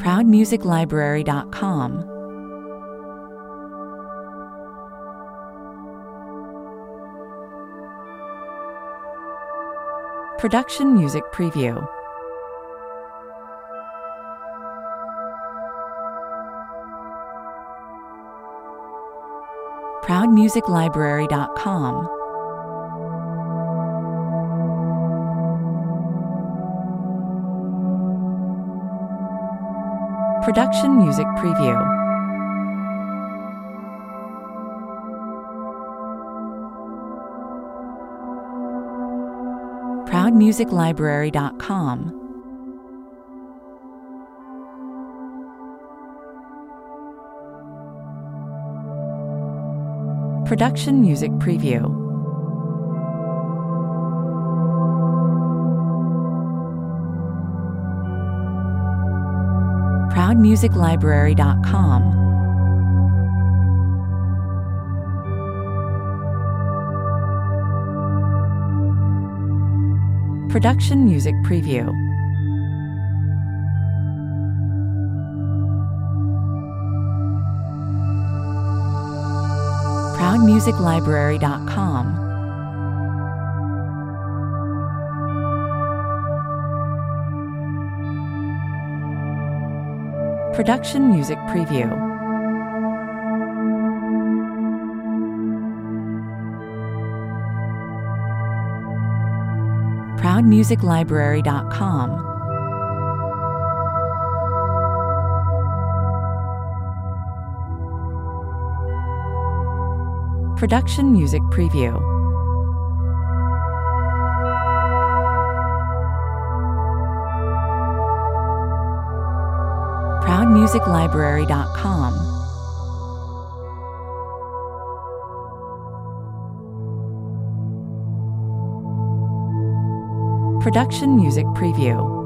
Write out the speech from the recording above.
ProudMusicLibrary.com. Production Music Preview. ProudMusicLibrary.com. Production Music Preview. ProudMusicLibrary.com. Production Music Preview. ProudMusicLibrary.com. Production Music Preview. ProudMusicLibrary.com. Production Music Preview. ProudMusicLibrary.com. Production Music Preview. ProudMusicLibrary.com. Production Music Preview.